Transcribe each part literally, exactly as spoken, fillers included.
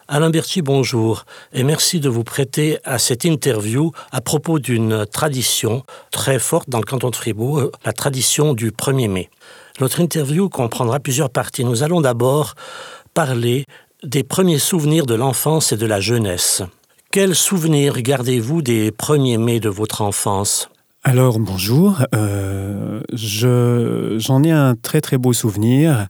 Alain Berthy, bonjour, et merci de vous prêter à cette interview à propos d'une tradition très forte dans le canton de Fribourg, la tradition du premier mai. Notre interview comprendra plusieurs parties. Nous allons d'abord parler des premiers souvenirs de l'enfance et de la jeunesse. Quels souvenirs gardez-vous des premiers mai de votre enfance ? Alors, bonjour. Euh, je, j'en ai un très très beau souvenir.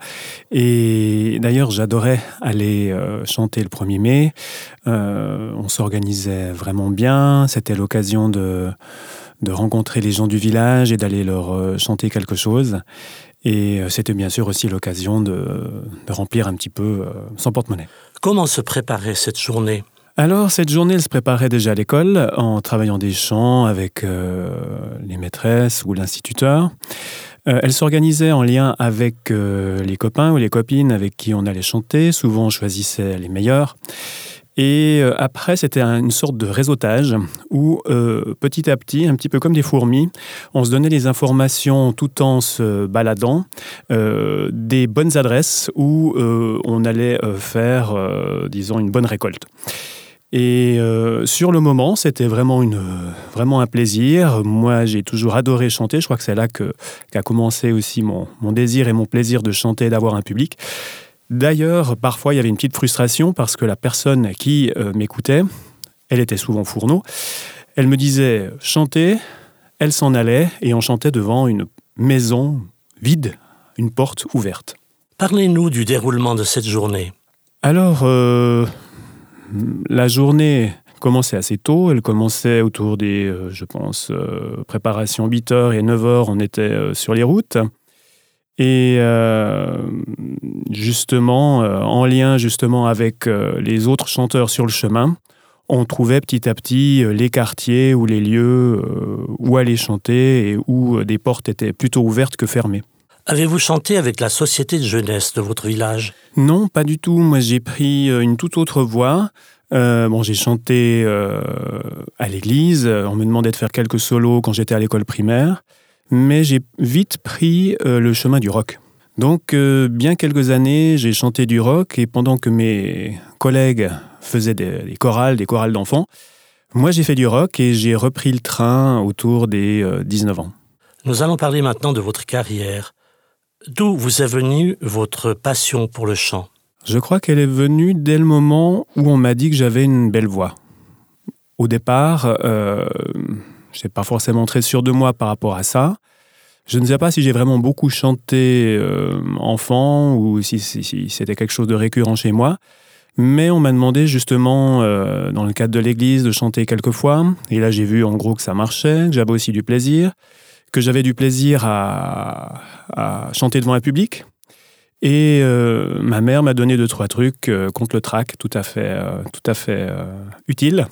Et d'ailleurs, j'adorais aller euh, chanter le premier mai. Euh, on s'organisait vraiment bien. C'était l'occasion de, de rencontrer les gens du village et d'aller leur euh, chanter quelque chose. Et euh, c'était bien sûr aussi l'occasion de, de remplir un petit peu euh, son porte-monnaie. Comment se préparait cette journée ? Alors, cette journée, elle se préparait déjà à l'école en travaillant des chants avec euh, les maîtresses ou l'instituteur. Euh, elle s'organisait en lien avec euh, les copains ou les copines avec qui on allait chanter. Souvent, on choisissait les meilleurs. Et euh, après, c'était une sorte de réseautage où, euh, petit à petit, un petit peu comme des fourmis, on se donnait les informations tout en se baladant, euh, des bonnes adresses où euh, on allait euh, faire, euh, disons, une bonne récolte. Et euh, sur le moment, c'était vraiment, une, vraiment un plaisir. Moi, j'ai toujours adoré chanter. Je crois que c'est là que, qu'a commencé aussi mon, mon désir et mon plaisir de chanter et d'avoir un public. D'ailleurs, parfois, il y avait une petite frustration parce que la personne qui euh, m'écoutait, elle était souvent fourneau, elle me disait chanter, elle s'en allait et on chantait devant une maison vide, une porte ouverte. Parlez-nous du déroulement de cette journée. Alors... Euh, La journée commençait assez tôt, elle commençait autour des, euh, je pense, euh, préparations huit heures et neuf heures, on était euh, sur les routes. Et euh, justement, euh, en lien justement avec euh, les autres chanteurs sur le chemin, on trouvait petit à petit euh, les quartiers ou les lieux euh, où aller chanter et où euh, des portes étaient plutôt ouvertes que fermées. Avez-vous chanté avec la société de jeunesse de votre village ? Non, pas du tout. Moi, j'ai pris une toute autre voie. Euh, bon, j'ai chanté euh, à l'église. On me demandait de faire quelques solos quand j'étais à l'école primaire. Mais j'ai vite pris euh, le chemin du rock. Donc, euh, bien quelques années, j'ai chanté du rock. Et pendant que mes collègues faisaient des, des chorales, des chorales d'enfants, moi, j'ai fait du rock et j'ai repris le train autour des euh, dix-neuf ans. Nous allons parler maintenant de votre carrière. D'où vous est venue votre passion pour le chant ? Je crois qu'elle est venue dès le moment où on m'a dit que j'avais une belle voix. Au départ, euh, je n'étais pas forcément très sûr de moi par rapport à ça. Je ne sais pas si j'ai vraiment beaucoup chanté euh, enfant ou si, si, si c'était quelque chose de récurrent chez moi. Mais on m'a demandé justement, euh, dans le cadre de l'église, de chanter quelques fois. Et là, j'ai vu en gros que ça marchait, que j'avais aussi du plaisir. que j'avais du plaisir à, à chanter devant un public. Et euh, ma mère m'a donné deux, trois trucs euh, contre le trac, tout à fait, euh, tout à fait euh, utiles.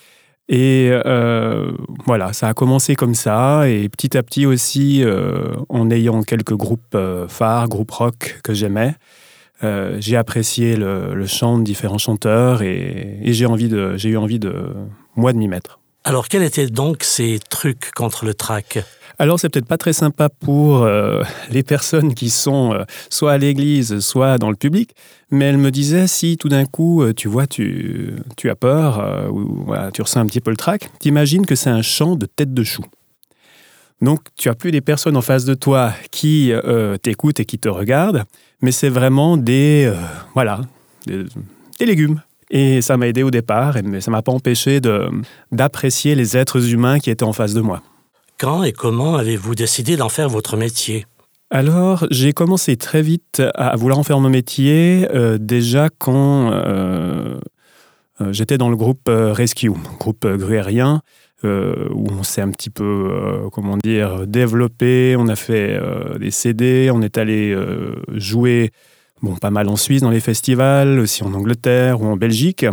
Et euh, voilà, ça a commencé comme ça. Et petit à petit aussi, euh, en ayant quelques groupes euh, phares, groupes rock que j'aimais, euh, j'ai apprécié le, le chant de différents chanteurs et, et j'ai, envie de, j'ai eu envie, de moi, de m'y mettre. Alors, quels étaient donc ces trucs contre le trac ? Alors, c'est peut-être pas très sympa pour euh, les personnes qui sont euh, soit à l'église, soit dans le public, mais elle me disait, si tout d'un coup, euh, tu vois, tu, tu as peur, euh, ou voilà, tu ressens un petit peu le trac, t'imagines que c'est un chant de tête de chou. Donc, tu n'as plus des personnes en face de toi qui euh, t'écoutent et qui te regardent, mais c'est vraiment des, euh, voilà, des, des légumes. Et ça m'a aidé au départ, mais ça ne m'a pas empêché de, d'apprécier les êtres humains qui étaient en face de moi. Quand et comment avez-vous décidé d'en faire votre métier ? Alors, j'ai commencé très vite à vouloir en faire mon métier, euh, déjà quand euh, euh, j'étais dans le groupe euh, Rescue, groupe euh, gruérien, euh, où on s'est un petit peu, euh, comment dire, développé, on a fait euh, des C D, on est allé euh, jouer bon, pas mal en Suisse dans les festivals, aussi en Angleterre ou en Belgique,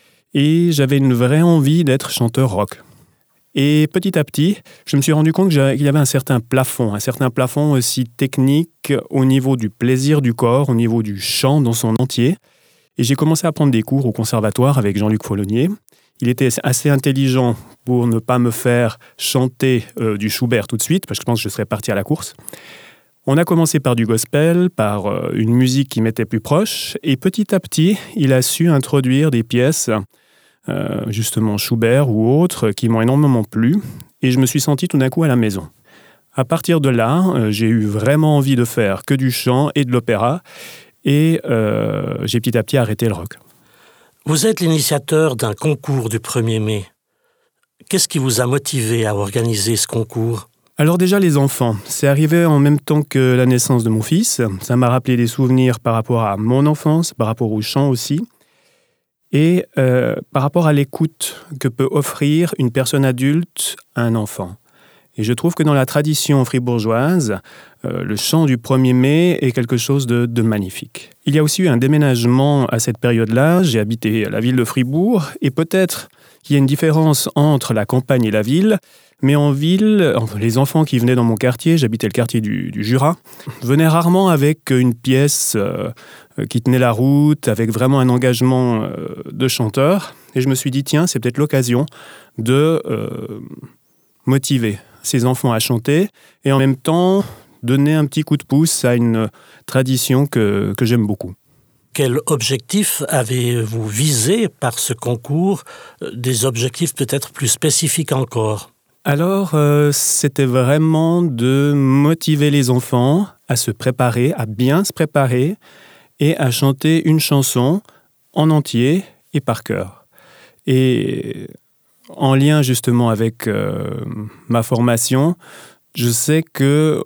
et j'avais une vraie envie d'être chanteur rock. Et petit à petit, je me suis rendu compte qu'il y avait un certain plafond, un certain plafond aussi technique au niveau du plaisir du corps, au niveau du chant dans son entier. Et j'ai commencé à prendre des cours au conservatoire avec Jean-Luc Follonnier. Il était assez intelligent pour ne pas me faire chanter euh, du Schubert tout de suite, parce que je pense que je serais parti à la course. On a commencé par du gospel, par euh, une musique qui m'était plus proche, et petit à petit, il a su introduire des pièces, euh, justement Schubert ou autres, qui m'ont énormément plu, et je me suis senti tout d'un coup à la maison. À partir de là, euh, j'ai eu vraiment envie de faire que du chant et de l'opéra, et euh, j'ai petit à petit arrêté le rock. Vous êtes l'initiateur d'un concours du premier mai. Qu'est-ce qui vous a motivé à organiser ce concours ? Alors déjà, les enfants. C'est arrivé en même temps que la naissance de mon fils. Ça m'a rappelé des souvenirs par rapport à mon enfance, par rapport au chant aussi. Et euh, par rapport à l'écoute que peut offrir une personne adulte à un enfant. Et je trouve que dans la tradition fribourgeoise, euh, le chant du premier mai est quelque chose de, de magnifique. Il y a aussi eu un déménagement à cette période-là. J'ai habité à la ville de Fribourg et peut-être qu'il y a une différence entre la campagne et la ville. Mais en ville, les enfants qui venaient dans mon quartier, j'habitais le quartier du, du Jura, venaient rarement avec une pièce euh, qui tenait la route, avec vraiment un engagement euh, de chanteur. Et je me suis dit, tiens, c'est peut-être l'occasion de euh, motiver ces enfants à chanter et en même temps donner un petit coup de pouce à une tradition que, que j'aime beaucoup. Quel objectif avez-vous visé par ce concours ? Des objectifs peut-être plus spécifiques encore ? Alors, euh, c'était vraiment de motiver les enfants à se préparer, à bien se préparer et à chanter une chanson en entier et par cœur. Et en lien justement avec euh, ma formation, je sais que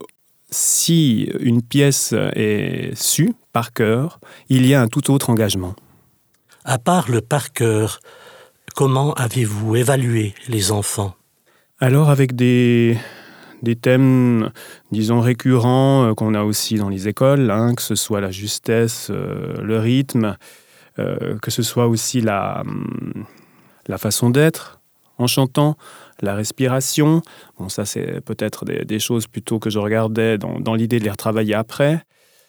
si une pièce est sue par cœur, il y a un tout autre engagement. À part le par cœur, comment avez-vous évalué les enfants ? Alors avec des, des thèmes, disons, récurrents euh, qu'on a aussi dans les écoles, hein, que ce soit la justesse, euh, le rythme, euh, que ce soit aussi la, la façon d'être en chantant, la respiration. Bon, ça, c'est peut-être des, des choses plutôt que je regardais dans, dans l'idée de les retravailler après.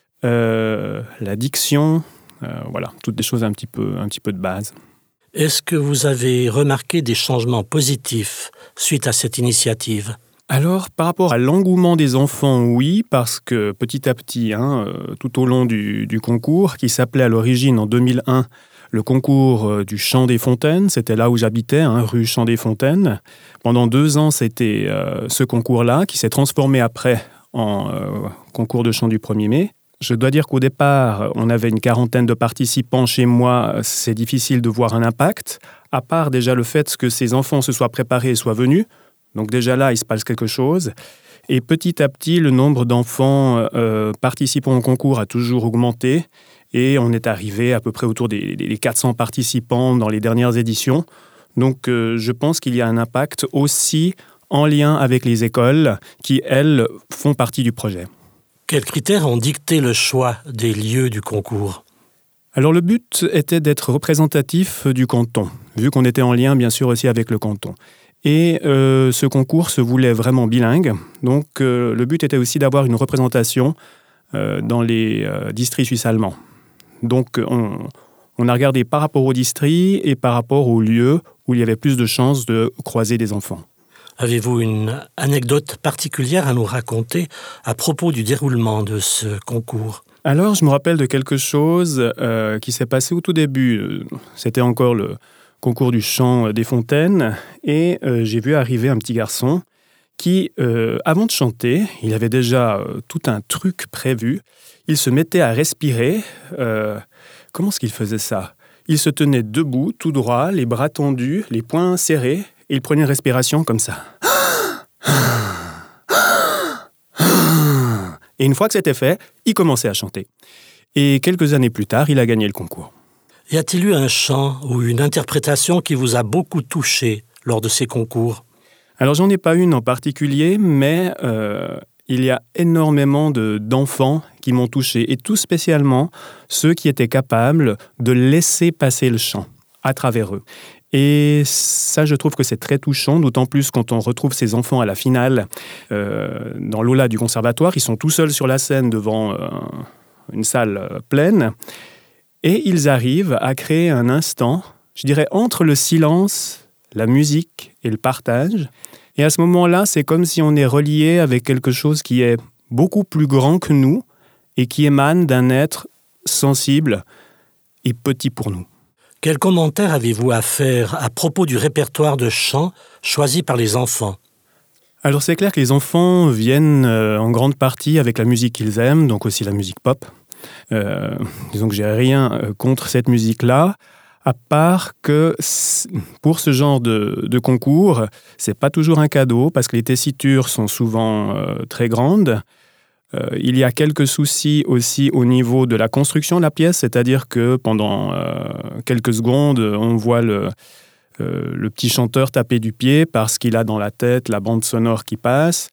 Euh, la diction, euh, voilà, toutes des choses un petit peu, un petit peu de base. Est-ce que vous avez remarqué des changements positifs suite à cette initiative ? Alors, par rapport à l'engouement des enfants, oui, parce que petit à petit, hein, euh, tout au long du, du concours, qui s'appelait à l'origine en deux mille un le concours euh, du Champ des Fontaines, c'était là où j'habitais, hein, rue Champ des Fontaines. Pendant deux ans, c'était euh, ce concours-là, qui s'est transformé après en euh, concours de chant du premier mai. Je dois dire qu'au départ, on avait une quarantaine de participants chez moi. C'est difficile de voir un impact, à part déjà le fait que ces enfants se soient préparés et soient venus. Donc déjà là, il se passe quelque chose. Et petit à petit, le nombre d'enfants euh, participant au concours a toujours augmenté. Et on est arrivé à peu près autour des, des quatre cents participants dans les dernières éditions. Donc euh, je pense qu'il y a un impact aussi en lien avec les écoles qui, elles, font partie du projet. Quels critères ont dicté le choix des lieux du concours ? Alors le but était d'être représentatif du canton, vu qu'on était en lien bien sûr aussi avec le canton. Et euh, ce concours se voulait vraiment bilingue, donc euh, le but était aussi d'avoir une représentation euh, dans les euh, districts suisses allemands. Donc on, on a regardé par rapport aux districts et par rapport aux lieux où il y avait plus de chances de croiser des enfants. Avez-vous une anecdote particulière à nous raconter à propos du déroulement de ce concours ? Alors, je me rappelle de quelque chose euh, qui s'est passé au tout début. C'était encore le concours du chant des Fontaines. Et euh, j'ai vu arriver un petit garçon qui, euh, avant de chanter, il avait déjà euh, tout un truc prévu. Il se mettait à respirer. Euh, comment est-ce qu'il faisait ça ? Il se tenait debout, tout droit, les bras tendus, les poings serrés. Et il prenait une respiration comme ça. Et une fois que c'était fait, il commençait à chanter. Et quelques années plus tard, il a gagné le concours. Y a-t-il eu un chant ou une interprétation qui vous a beaucoup touché lors de ces concours ? Alors, j'en ai pas une en particulier, mais euh, il y a énormément de, d'enfants qui m'ont touché, et tout spécialement ceux qui étaient capables de laisser passer le chant à travers eux. Et ça, je trouve que c'est très touchant, d'autant plus quand on retrouve ces enfants à la finale euh, dans l'aula du conservatoire. Ils sont tout seuls sur la scène devant euh, une salle euh, pleine. Et ils arrivent à créer un instant, je dirais, entre le silence, la musique et le partage. Et à ce moment-là, c'est comme si on est relié avec quelque chose qui est beaucoup plus grand que nous et qui émane d'un être sensible et petit pour nous. Quel commentaire avez-vous à faire à propos du répertoire de chants choisi par les enfants ? Alors c'est clair que les enfants viennent euh, en grande partie avec la musique qu'ils aiment, donc aussi la musique pop. Euh, disons que j'ai rien euh, contre cette musique-là, à part que pour ce genre de, de concours, c'est pas toujours un cadeau parce que les tessitures sont souvent euh, très grandes. Euh, il y a quelques soucis aussi au niveau de la construction de la pièce, c'est-à-dire que pendant euh, quelques secondes, on voit le, euh, le petit chanteur taper du pied parce qu'il a dans la tête la bande sonore qui passe.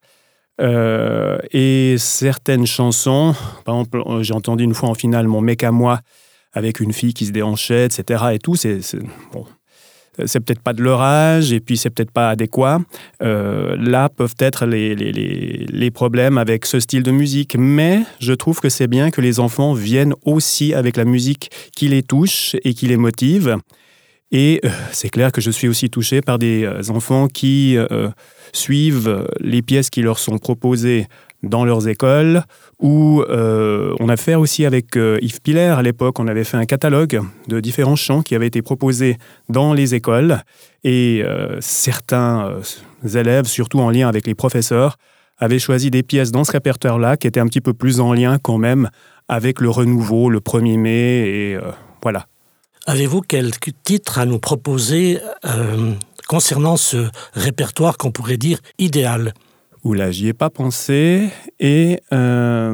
Euh, et certaines chansons, par exemple, j'ai entendu une fois en finale Mon mec à moi, avec une fille qui se déhanchait, et cetera. Et tout, c'est, c'est, bon, c'est peut-être pas de leur âge, et puis c'est peut-être pas adéquat. Euh, là peuvent être les, les, les, les problèmes avec ce style de musique. Mais je trouve que c'est bien que les enfants viennent aussi avec la musique qui les touche et qui les motive. Et euh, c'est clair que je suis aussi touché par des euh, enfants qui euh, suivent les pièces qui leur sont proposées dans leurs écoles, où euh, on a fait aussi avec euh, Yves Piller, à l'époque, on avait fait un catalogue de différents chants qui avaient été proposés dans les écoles, et euh, certains euh, élèves, surtout en lien avec les professeurs, avaient choisi des pièces dans ce répertoire-là qui étaient un petit peu plus en lien quand même avec le renouveau, le premier mai, et euh, voilà. Avez-vous quelques titres à nous proposer euh, concernant ce répertoire qu'on pourrait dire idéal ? Oula, j'y ai pas pensé. Et euh,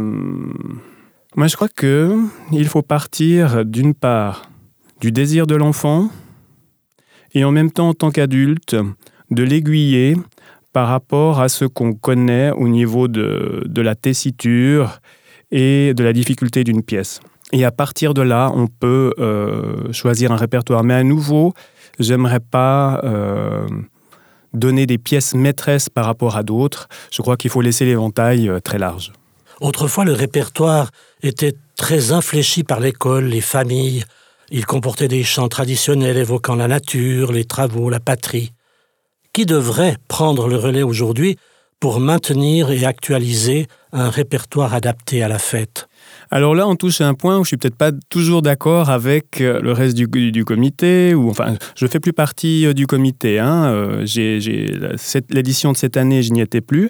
moi, je crois que il faut partir d'une part du désir de l'enfant et en même temps, en tant qu'adulte, de l'aiguiller par rapport à ce qu'on connaît au niveau de, de la tessiture et de la difficulté d'une pièce. Et à partir de là, on peut euh, choisir un répertoire. Mais à nouveau, j'aimerais pas euh, donner des pièces maîtresses par rapport à d'autres. Je crois qu'il faut laisser l'éventail euh, très large. Autrefois, le répertoire était très infléchi par l'école, les familles. Il comportait des chants traditionnels évoquant la nature, les travaux, la patrie. Qui devrait prendre le relais aujourd'hui pour maintenir et actualiser un répertoire adapté à la fête ? Alors là, on touche à un point où je suis peut-être pas toujours d'accord avec le reste du, du comité. Ou enfin, je fais plus partie du comité. Hein. Euh, j'ai, j'ai, cette, l'édition de cette année, je n'y étais plus.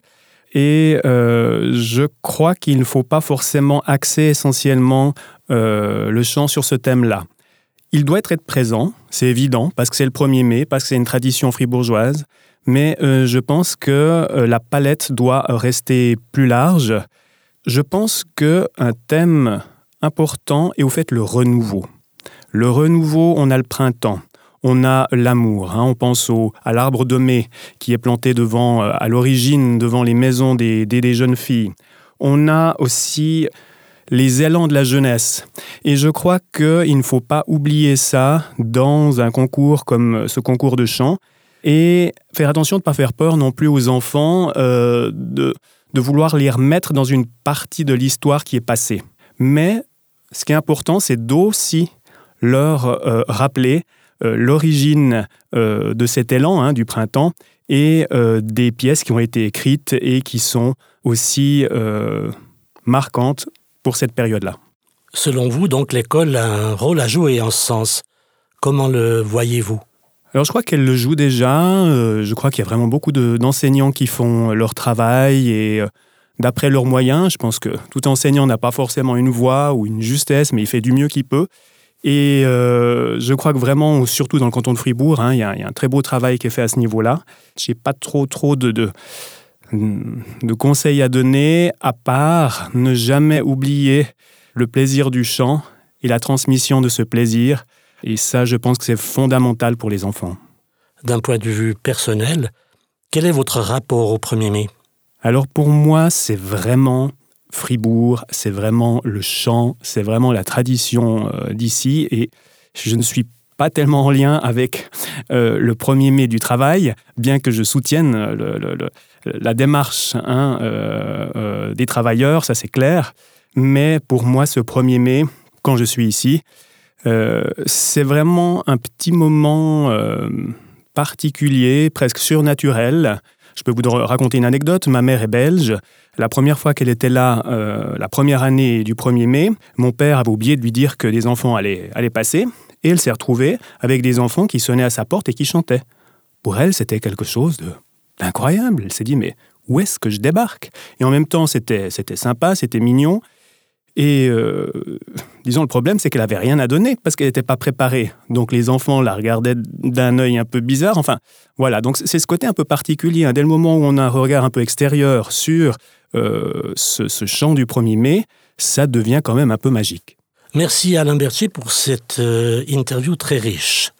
Et euh, je crois qu'il ne faut pas forcément axer essentiellement euh, le chant sur ce thème-là. Il doit être, être présent, c'est évident, parce que c'est le premier mai, parce que c'est une tradition fribourgeoise. Mais euh, je pense que euh, la palette doit rester plus large. Je pense qu'un thème important est au fait le renouveau. Le renouveau, on a le printemps, on a l'amour. Hein, on pense au, à l'arbre de mai qui est planté devant, à l'origine devant les maisons des, des, des jeunes filles. On a aussi les élans de la jeunesse. Et je crois qu'il ne faut pas oublier ça dans un concours comme ce concours de chant et faire attention de ne pas faire peur non plus aux enfants euh, de... de vouloir les remettre dans une partie de l'histoire qui est passée. Mais ce qui est important, c'est d'aussi leur euh, rappeler euh, l'origine euh, de cet élan hein, du printemps et euh, des pièces qui ont été écrites et qui sont aussi euh, marquantes pour cette période-là. Selon vous, donc, l'école a un rôle à jouer en ce sens. Comment le voyez-vous ? Alors, je crois qu'elle le joue déjà. Euh, je crois qu'il y a vraiment beaucoup de, d'enseignants qui font leur travail et euh, d'après leurs moyens, je pense que tout enseignant n'a pas forcément une voix ou une justesse, mais il fait du mieux qu'il peut. Et euh, je crois que vraiment, surtout dans le canton de Fribourg, hein, il y a, il y a un très beau travail qui est fait à ce niveau-là. Je n'ai pas trop, trop de, de, de conseils à donner, à part ne jamais oublier le plaisir du chant et la transmission de ce plaisir. Et ça, je pense que c'est fondamental pour les enfants. D'un point de vue personnel, quel est votre rapport au premier mai ? Alors pour moi, c'est vraiment Fribourg, c'est vraiment le chant, c'est vraiment la tradition euh, d'ici. Et je ne suis pas tellement en lien avec euh, le premier mai du travail, bien que je soutienne le, le, le, la démarche hein, euh, euh, des travailleurs, ça c'est clair. Mais pour moi, ce premier mai, quand je suis ici, Euh, c'est vraiment un petit moment euh, particulier, presque surnaturel, Je peux vous raconter une anecdote. Ma mère est belge. La première fois qu'elle était là, euh, la première année du premier mai, mon père avait oublié de lui dire que des enfants allaient, allaient passer. Et elle s'est retrouvée avec des enfants qui sonnaient à sa porte et qui chantaient. Pour elle, c'était quelque chose de, d'incroyable. Elle s'est dit, mais où est-ce que je débarque ? Et en même temps, c'était, c'était sympa, c'était mignon. Et euh, disons, le problème, c'est qu'elle n'avait rien à donner parce qu'elle n'était pas préparée. Donc les enfants la regardaient d'un œil un peu bizarre. Enfin, voilà. Donc c'est ce côté un peu particulier. Hein. Dès le moment où on a un regard un peu extérieur sur euh, ce, ce chant du premier mai, ça devient quand même un peu magique. Merci Alain Berthier pour cette euh, interview très riche.